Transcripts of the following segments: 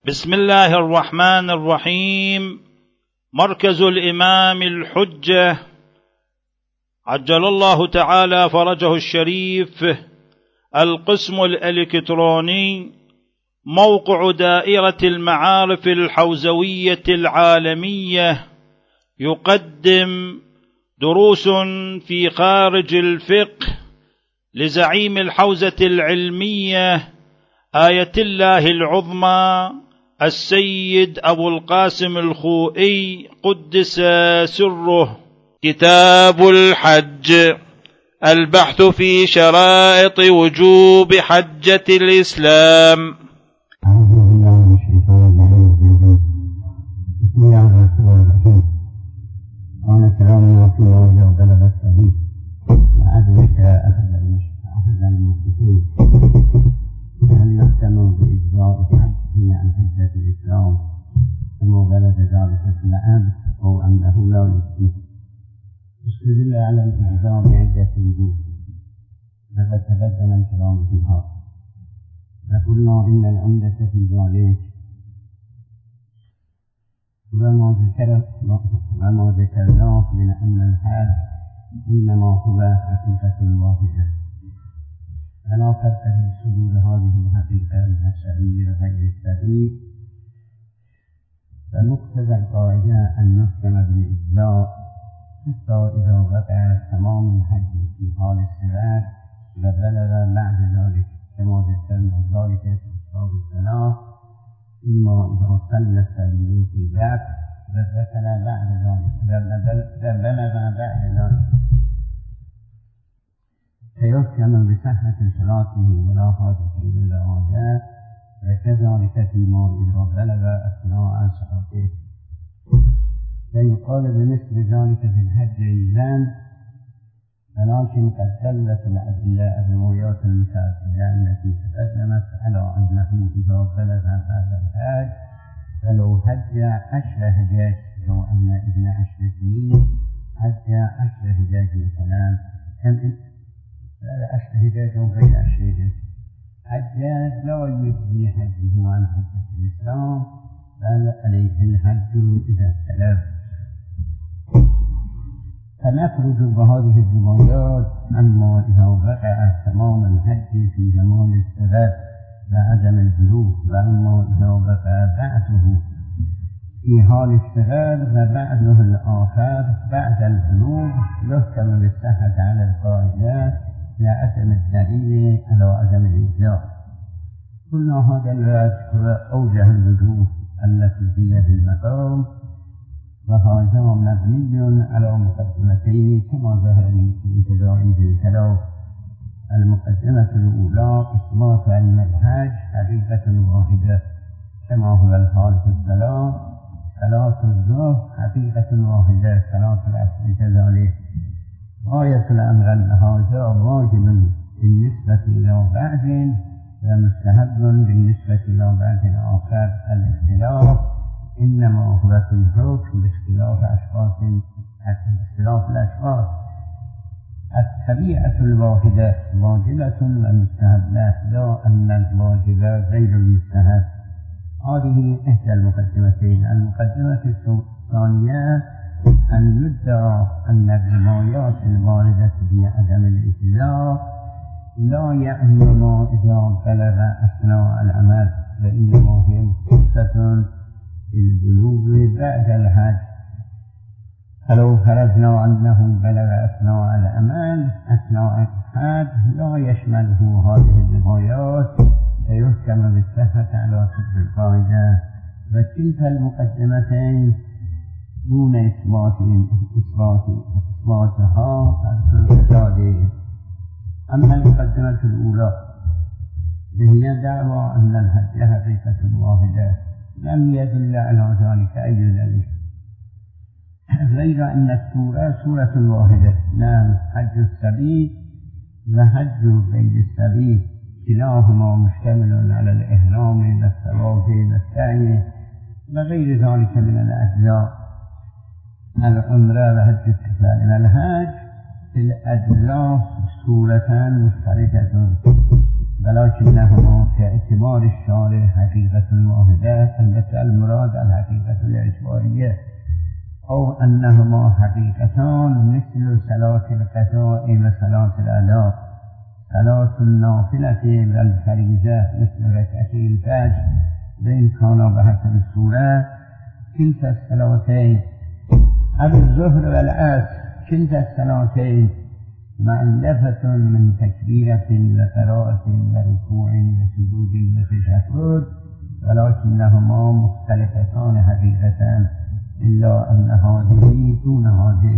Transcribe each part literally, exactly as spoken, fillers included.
بسم الله الرحمن الرحيم. مركز الإمام الحجة عجل الله تعالى فرجه الشريف، القسم الإلكتروني، موقع دائرة المعارف الحوزوية العالمية، يقدم دروس في خارج الفقه لزعيم الحوزة العلمية آية الله العظمى السيد أبو القاسم الخوئي قدس سره. كتاب الحج، البحث في شرائط وجوب حجة الإسلام. أعوذ بالله من الشيطان الرجيم. بسم الله الرحمن الرحيم. قال كلامنا فيما وجه بلغ السبيل لأدرك أحد أحد المسلمين أن يهتموا بإجراء حجه عن حجة الإسلام كما بلغ ذلك في الآب أو أنه لا يسلم. استدل على الإجراء بعدة وجوه لقد تقدم الكلام فيها، فقلنا إن العمدة في ذلك وما ذكرناه من أن الحال إنما هو حقيقة واحدة، فلا فرق في صدور هذه الحقيقة من السبيل غير السبيل. فمقتضى القاعدة أن نحكم بالإجزاء حتى إذا وقع تمام الحج في حال الصغار وبلغ بعد ذلك كما ذكرنا ذلك في كتاب الصلاة، إما إذا صلى السبيل في الباب وذكر بعد ذلك وبلغ بعد ذلك فيحكم بصحة صلاته ولا حاجة إلى العادات، وكذلك فيما إذا بلغ أثناء صلاته. فيقال بمثل ذلك في الحج أيضا، ولكن قد دلت الأدلة الروايات المتعددة التي تقدمت على أنه إذا بلغ هذا الحج فلو حج عشر حجاج، لو أن ابن عشر سنين حج عشر حجاج مثلا، كم عشر حجاج وغير عشر حجاج، حجاج لا يجزي حجه عن حجة الإسلام، بل عليه الحج إذا اختلف. فنخرج بهذه الروايات أما إذا وقع تمام الحج في زمان الصغر وعدم البلوغ، وأما إذا وقع بعده في حال الصغر وبعده الآخر بعد البلوغ يحكم بالصحة على القاعدة لعدم الدليل على عدم الإجزاء. قلنا هذا الوجه هو أوجه الوجوه التي هي بالمقام، وهذا مبني على مقدمتين كما ظهر من تداعي الكلام. المقدمة الأولى إثبات أن الحج حقيقة واحدة كما هو الحال في الصلاة، صلاة الظهر حقيقة واحدة، صلاة العصر كذلك. غاية الأمر أن هذا واجب بالنسبة إلى بعض ومستحب بالنسبة إلى بعض آخر. الاختلاف إنما هو في الحكم باختلاف أشخاص باختلاف الأشخاص. الطبيعة الواحدة واجبة ومستحبة، لا أن الواجب غير المستحب. هذه إحدى المقدمتين. المقدمة الثانية أن يدعى أن الروايات الواردة بعدم الإجزاء لا يعني ما إذا بلغ أثناء العمل، وإنما هي مختصة بالبلوغ بعد الحج. فلو فرضنا أنه بلغ أثناء العمل أثناء الحج لا يشمله هذه الروايات، فيحكم بالصحة على تلك القاعدة. وكلتا المقدمتين دون إثبات إثبات إثباتها الفساد. أما المقدمة الأولى وهي دعوى أن الحج حقيقة واحدة لم يدل على ذلك أي دليل، غير أن السورة سورة واحدة. نعم، حج السبيل وحج غير السبيل كلاهما مشتمل على الإحرام والطواف والسعي وغير ذلك من الأجزاء. العمرة وحج الكفار والحج في الأجزاء سورة مشتركة، ولكنهما كاعتبار الشارع حقيقة واحدة، البته المراد الحقيقة الإجبارية، أو أنهما حقيقتان مثل صلاة القضاء وصلاة الأداء، صلاة النافلة والفريضة مثل ركعتي الفجر، وإن كان بحسب الصورة كلتا الصلاتين، أو الظهر والعصر كلتا الصلاتين مؤلفة من تكبيرة وقراءة وركوع وسجود وتشهد، ولكنهما مختلفتان حقيقة، إلا أن هذه دون هذه.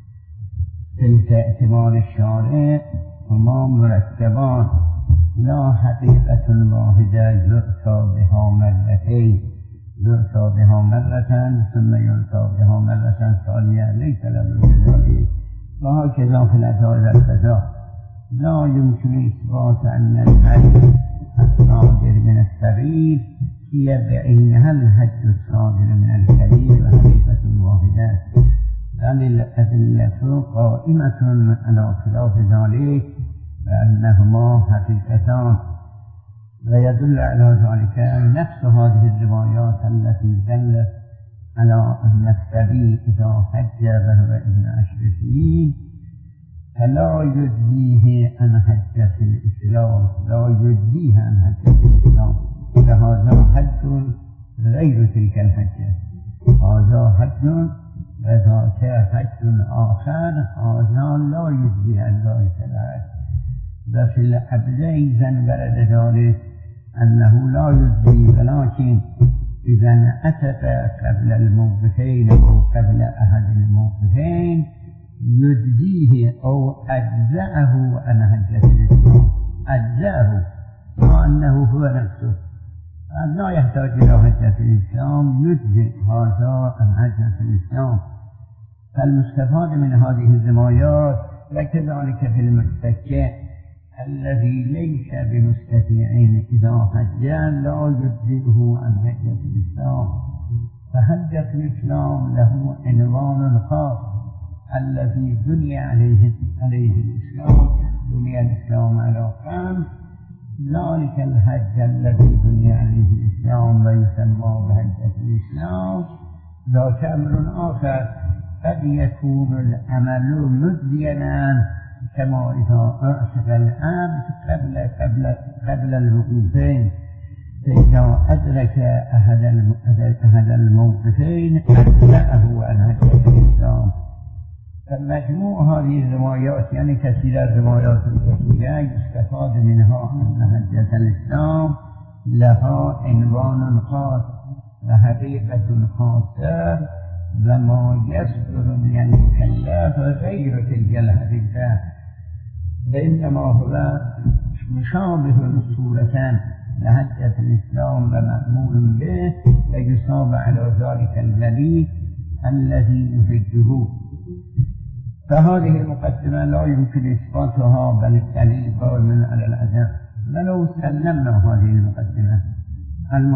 تلك اعتبار الشارع هما مركبان لا حقيقة واحدة يؤتى بها مرتين، يؤتى بها مرة ثم يؤتى بها مرة ثانية ليس لابد ذلك. وهكذا في الأداء والقضاء لا يمكن إثبات أن الحج الصادر من السبيل هي بعينها الحج الصادر من الكبير وحقيقة واحدة، بل الأدلة قائمة على خلاف ذلك فأنهما حقيقتان. ويدل على ذلك نفس هذه الروايات التي دلت على أن السبيل إذا حج وهو ابن عشر سنين فلا يجزيه عن حجة الإسلام، لا يجزيه عن حجة الإسلام، فهذا حج غير تلك الحجة، هذا حج وذاك حج آخر، هذا لا يجزي عن ذلك الحج. وفي الحديث ورد ذلك أنه لا يجزي، ولكن إذا أتت قبل الموقفين أو قبل أحد الموقفين يجزيه أو أجزأه عن حجة الإسلام، أجزأه مع أنه هو نفسه لا يحتاج إلى حجة الإسلام، يجزئ هذا عن حجة الإسلام. فالمستفاد من هذه الروايات وكذلك في المستكى الذي ليس بمستطيع إذا حج لا يجزئه عن حجة الإسلام، فحجة الإسلام له عنوان خاص الذي بني عليه عليه الإسلام، بني الإسلام على خمس، ذلك الحج الذي بني عليه الإسلام ويسمى بحجة الإسلام ذاك أمر آخر، قد يكون العمل مجزيا كما إذا أعتق العبد قبل قبل قبل الوقوفين، فإذا أدرك أحد أحد الموقفين أجزأه عن حجة الإسلام. فمجموع هذه الروايات يعني كثير الروايات الكثيرة يستفاد منها أن حجة الإسلام لها عنوان خاص وحقيقة خاصة، وما يصدر من المكلف غير تلك الحقيقة، بينما هو مشابه صورتان لحجة الإسلام ومأمور به ويصاب على ذلك الولي الذي يحجه. فهذه المقدمة لا يمكن إثباتها بل الدليل قائم على الأداء. ولو سلمنا هذه المقدمة الم...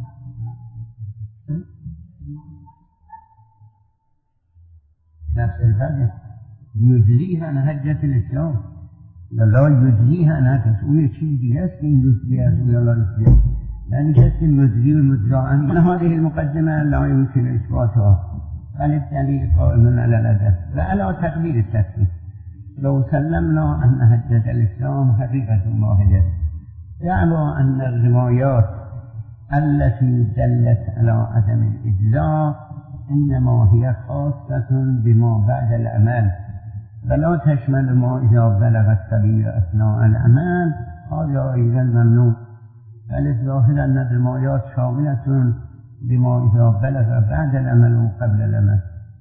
نفس الفرق يجريها عن حجة الإسلام ولا يجريها عن تسوية شيء يسكن يجريها ولا يجريها، لأن جسم يجري والمجرى عنه. هذه المقدمة لا يمكن إثباتها بل الدليل قائم على الأدب وعلى تقدير التسليم. لو سلمنا أن حجة الإسلام حقيقة واحدة، دعوى أن الروايات التي دلت على عدم الإجزاء إنما هي خاصة بما بعد الأعمال ولا تشمل ما إذا بلغ السبيل أثناء الأعمال، هذا أيضا ممنوع. بل الظاهر أن الروايات شاملة بما إذا بلغ بعد الأمل وقبل الأمل.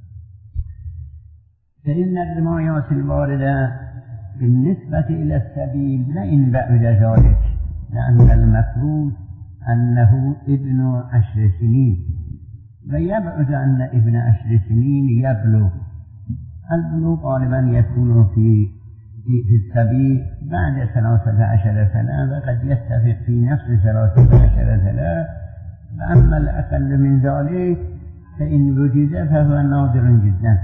فإن الروايات الواردة بالنسبة إلى السبيل لئن بعد ذلك، لأن المفروض أنه ابن عشر سنين، ويبعد أن ابن عشر سنين يبلغ. البلوغ غالبا يكون في في السبيل بعد ثلاثة عشر سنة، وقد يتفق في نفس ثلاثة عشر سنة. أما الأقل من ذلك فإن وجد فهو نادر جدا.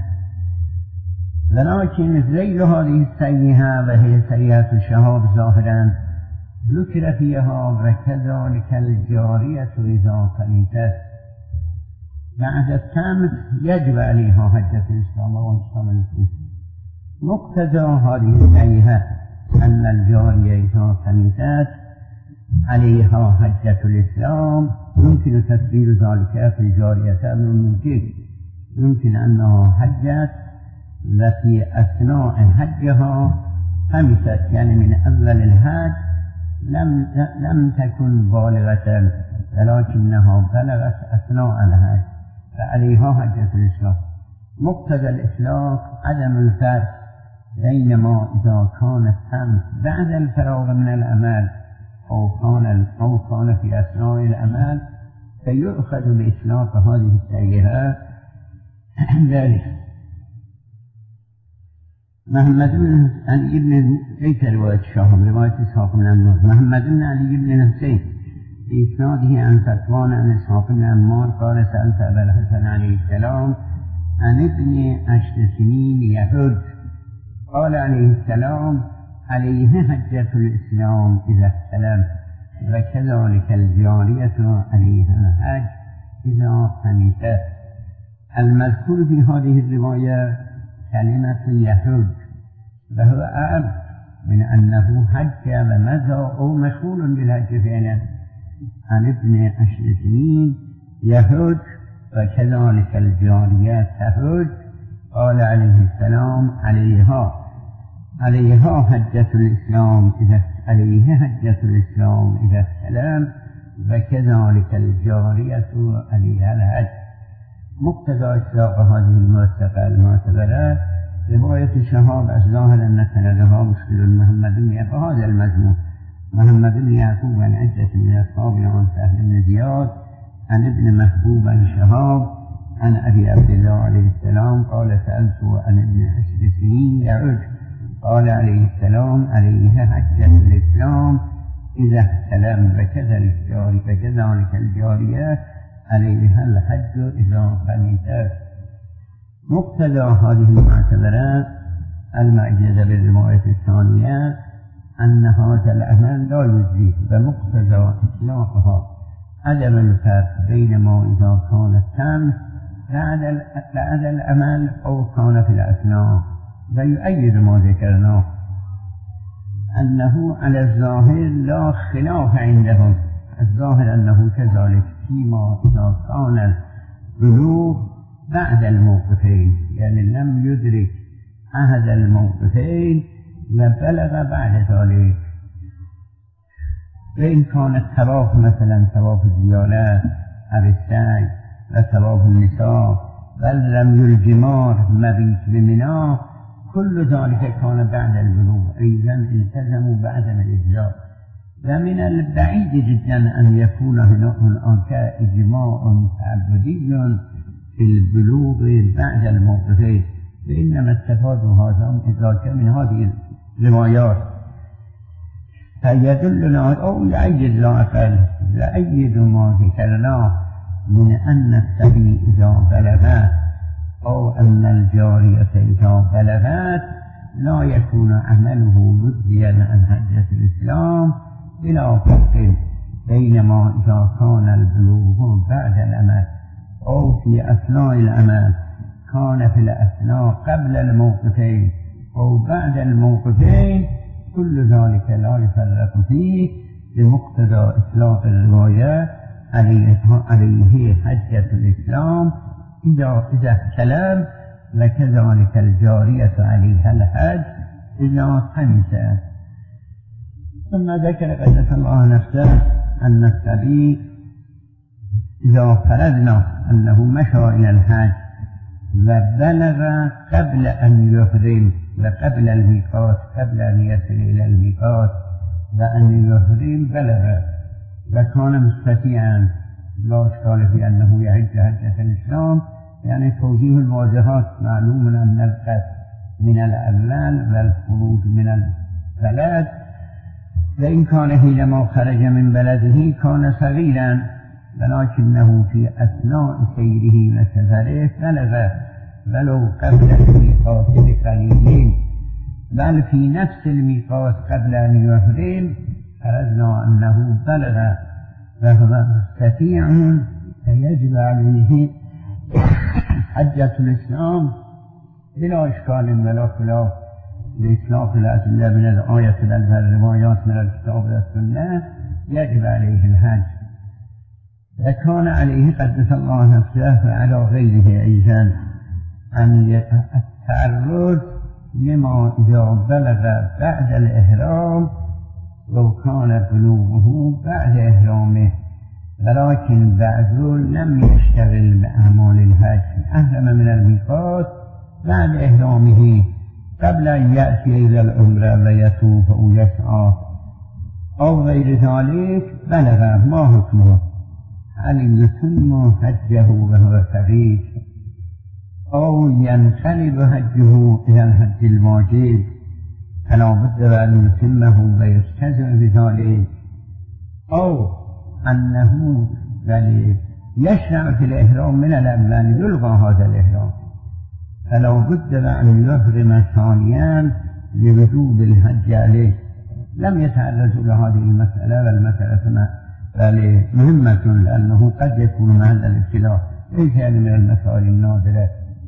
ولكن ذيل هذه السيئة وهي سيئة الشهاب ظاهرا ذكر فيها وكذلك الجارية إذا قنيتت. بعد التمت يجب عليها حجة الإسلام وانتقام الإسلام. مقتضى هذه الآية أن الجارية إذا قنيتت عليها حجة الإسلام. يمكن تفسير ذلك في الجارية من الممكن يمكن أنها حجت وفي أثناء حجها خمست، يعني من أول الحج لم لم تكن بالغة ولكنها بلغت أثناء الحج فعليها حجة الإسلام. مقتضى الإطلاق عدم الفرق بينما إذا كانت تمت بعد الفراغ من الأمل أو كان أو كان في أثناء الأمل فيؤخذ بإطلاق هذه السيئات. ذلك محمد بن علي بن ليس رواية الشاهم رواية إسحاق بن عمار. محمد بن علي بن حسين في إسناده عن صفوان عن إسحاق بن عمار قال سألت أبا الحسن عليه السلام عن ابن عشر سنين يحج قال عليه السلام عليه حجة الإسلام إذا استلم وكذلك الجارية عليها الحج إذا قنيتت. المذكور في هذه الرواية كلمة يحج وهو أعم من أنه حج ومضى أو مشغول بالحج فعلا. عن ابن عشر سنين يحج وكذلك الجارية تحج قال عليه السلام عليها عليها حجة الإسلام إذا عليه حجة الإسلام إذا استلم وكذلك الجارية عليها الحج. مقتضى إطلاق هذه الموثقة المعتبرة رواية شهاب الظاهر أن سندها مشكل محمد بن هذا المجموع محمد بن يعقوب عن عدة من أصحاب عن سهل بن زياد عن ابن محبوب عن شهاب عن أبي عبد الله عليه السلام قال سألته عن ابن عشر سنين يعج قال عليه السلام عليه حجة الإسلام إذا استلم وكذلك الجارية عليها الحج إذا قنيتت. مقتضى هذه المعتبرات المعجزة بالرواية الثانية أن هذا العمل لا يجزي ومقتضى إطلاقها عدم الفرق بينما إذا كانت تم بعد العمل أو كان في الأثناء. ويؤيد ما ذكرناه أنه على الظاهر لا خلاف عندهم. الظاهر أنه كذلك فيما إذا كان البلوغ بعد الموقفين يعني لم يدرك أحد الموقفين وبلغ بعد ذلك. وإن كان الطواف مثلا طواف الزيارة أو السعي وطواف النساء بل رمي الجمار مبيت بمنى كل ذلك كان بعد البلوغ أيضا التزموا بعدم الإجزاء. ومن البعيد جدا أن يكون هناك إجماع تعبدي في البلوغ بعد الموقفين فإنما استفاد هذا إذا من هذه الروايات فيدلنا أو يعيد لا أقل يعيد ما ذكرناه من أن السبي إذا بلغت أو أن الجارية إذا بلغت لا يكون عمله مجزيا عن حجة الإسلام بلا فرق بينما إذا كان البلوغ بعد الأمل أو في أثناء الأمل كان في الأثناء قبل الموقفين أو بعد الموقفين كل ذلك لا يفرق فيه بمقتضى إطلاق الرواية عليه حجة الإسلام إذا إذا كلام وكذلك الجارية عليها الحج إذا قنيتت. ثم ذكر قدس الله نفسه أن السبي إذا فرضنا أنه مشى إلى الحج وبلغ قبل أن يحرم وقبل الميقات قبل أن يصل إلى الميقات وأن يحرم بلغ وكان مستطيعا لا إشكال في أنه يحج حجة الإسلام يعني توجيه الواجهات معلوم أن القصد من الأولى والخروج من البلد وإن كان حينما خرج من بلده كان صغيرا ولكنه في أثناء سيره وسفره بلغ ولو قبل الميقات بقليل بل في نفس الميقات قبل أن يحرم فرضنا أنه بلغ وهو مستطيع فيجب عليه حجة الإسلام بلا إشكال ولا خلاف لإطلاق الأدلة من الآية والروايات من الكتاب والسنة، يجب عليه الحج. وكان عليه قدس الله نفسه وعلى غيره أيضا أن التعرض لما إذا بلغ بعد الإحرام لو كان بلوغه بعد إحرامه، ولكن بعده لم يشتغل بأعمال الحج، أحرم من الميقات بعد إحرامه قبل أن يأتي إلى العمرة ويطوف أو يسعى أو غير ذلك، بلغ ما حكمه؟ هل يتم حجه وهو صغير أو ينقلب حجه إلى الحج الواجب؟ فلا بد أن يتمه ويستزم بذلك، أو أنه بل يشرع في الإحرام من الأول يلغى هذا الإحرام، فلا بد أن يحرم ثانيا لوجوب الحج عليه. لم يتعرض لهذه المسألة، والمسألة بل مهمة لأنه قد يكون محل الابتلاء، ليس من المسائل النادرة.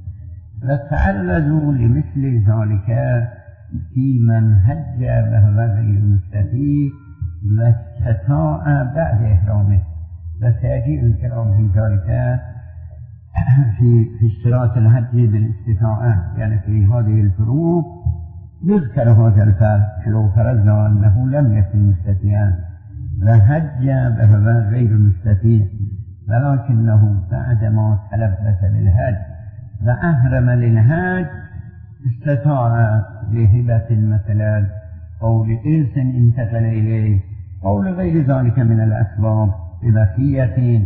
وتعرضوا لمثل ذلك في من حج وهو غير مستطيع واستطاع بعد إحرامه، وسيجيء الكلام في ذلك في في اشتراط الحج بالاستطاعة، يعني في هذه الفروق يذكر هذا الفرق. لو فرضنا أنه لم يكن مستطيعا وحج وهو غير مستطيع، ولكنه بعدما تلبس بالحج وأحرم للحج استطاع لهبة مثلا أو لإرث انتقل إليه أو لغير ذلك من الأسباب ببقية،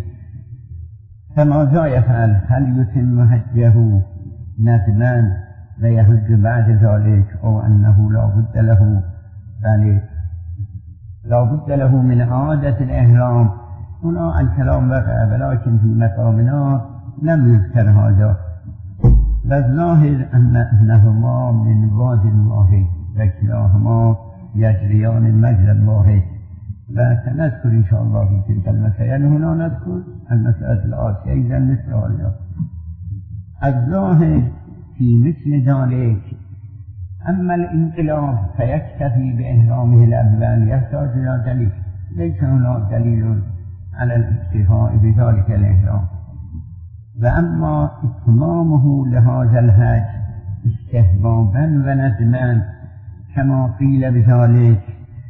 فماذا يفعل؟ هل يتم حجه ندما ويحج بعد ذلك، أو أنه لا بد له بل لا بد له من عادة الإحرام؟ هنا الكلام وقع، ولكن في مقامنا لم يذكر هذا. والظاهر أن أنهما من واد واحد وكلاهما يجريان مجرى واحد، وسنذكر إن شاء الله في تلك المسائل. هنا نذكر المسألة الآتية إذا مثل هذا. الظاهر في مثل ذلك أما الانقلاب فيكتفي بإحرامه الأول، يحتاج إلى دليل، ليس هناك دليل على الاكتفاء بذلك الإحرام. وأما إتمامه لهذا الحج استحبابا وندما كما قيل بذلك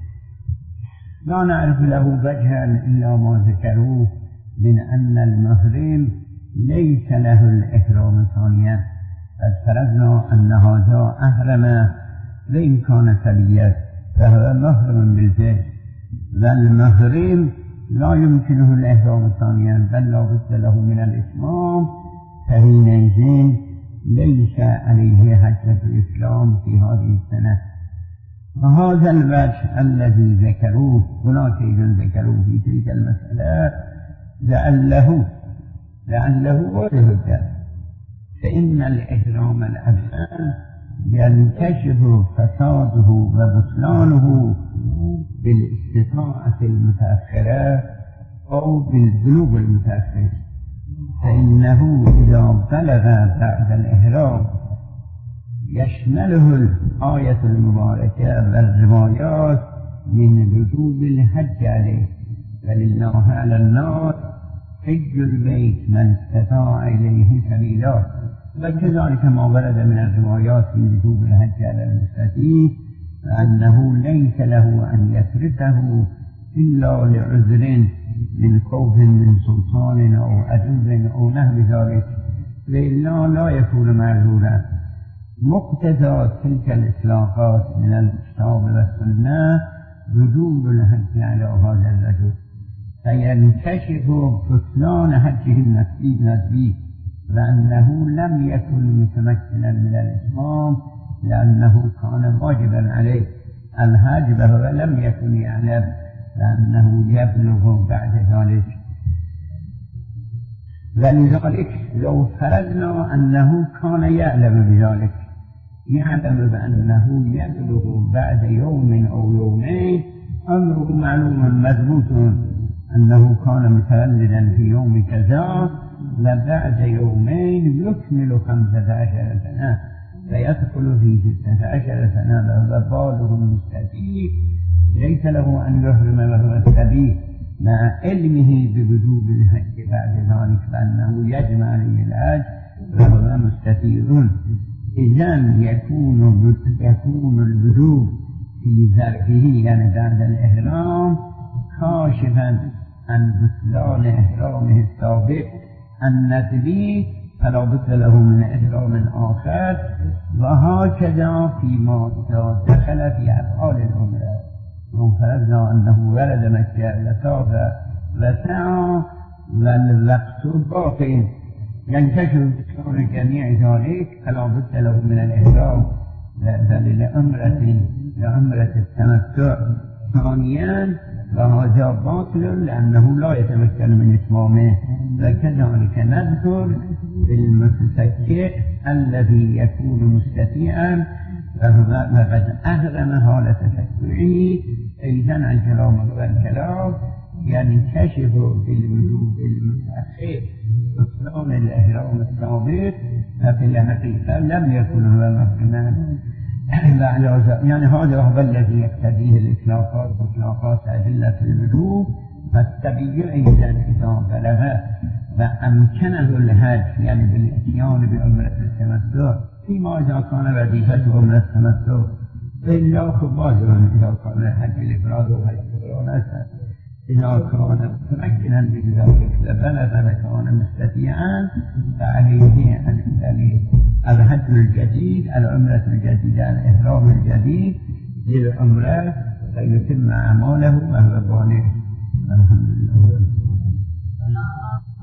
لا نعرف له وجها إلا ما ذكروه من أن المحرم ليس له الإحرام ثانيا، قد فرضنا أن هذا أحرم وإن كان سليا فهو محرم بالفعل، والمحرم لا يمكنه الإحرام ثانيا بل لا بد له من الإتمام، فحينئذ ليس عليه حجة الإسلام في هذه السنة. وهذا الوجه الذي ذكروه هناك إذن ذكروه في تلك المسألة لعله لعله وجه، فإن الإحرام الأول ينكشف فساده وبطلانه بالاستطاعة المتأخرة أو بالبلوغ المتأخر، فإنه إذا بلغ بعد الإحرام يشمله الآية المباركة والروايات من وجوب الحج عليه، ولله على الناس حج البيت من استطاع إليه سبيلا، وكذلك ما ورد من الروايات في وجوب الحج على المستطيع أنه ليس له أن يتركه إلا لعذر من خوف من سلطان أو عدو أو نحو ذلك، وإلا لا يكون معذورا. مقتضى تلك الإطلاقات من الكتاب والسنة وجوب الحج على هذا الرجل، فينكشف بطلان حجه النسبي لأنه لم يكن متمكنا من الإتمام، لأنه كان واجبا عليه الحج وهو لم يكن يعلم لأنه يبلغ بعد ذلك. ولذلك لو فرضنا أنه كان يعلم بذلك، يعلم بأنه يبلغ بعد يوم أو يومين أمره معلوم مضبوط أنه كان متولدا في يوم كذا، لبعد يومين يكمل خمسة عشر سنة فيدخل في ستة عشر سنة وهو بالغ مستفيد، ليس له أن يحرم وهو السبيل مع علمه بوجوب الحج بعد ذلك بأنه يجب عليه الحج وهو مستفيد. إذا يكون يكون الوجوب في ذرفه يعني بعد الإحرام كاشفا عن بطلان إحرامه السابق النسبي فلا بد له من إحرام آخر، وهكذا فيما إذا دخل في أفعال العمرة وفرضنا أنه ولد مكة وطاف وسعى والوقت باقي ينكشف بطلان جميع ذلك فلا بد له من الإحرام لعمرة لعمرة التمتع. ثانيا وهذا باطل لأنه لا يتمكن من إتمامه، وكذلك نذكر بالمتسكئ الذي يكون مستطيعا وقد أهرم حال تسكئه أيضا عن كلام والكلام ينكشف بالوجوب المتأخر بطلان الإحرام السابق، ففي الحقيقة لم يكن هو محرما. يعني هذا هو الذي يقتضيه الإطلاقات وإطلاقات أدلة الوجوب، فالتبيع إذا إذا بلغ وأمكنه الحج يعني بالإتيان بعمرة التمتع فيما إذا كان وظيفته عمرة التمتع، إلا خبازا إذا كان الحج الإفراد وحج القرآن إذا كان متمكنا بذلك وبلغ وكان مستطيعا فعليه أن الحج الجديد العمرة الجديدة الإحرام الجديد للعمرة فيتم أعماله وهو بالغ. الحمد لله.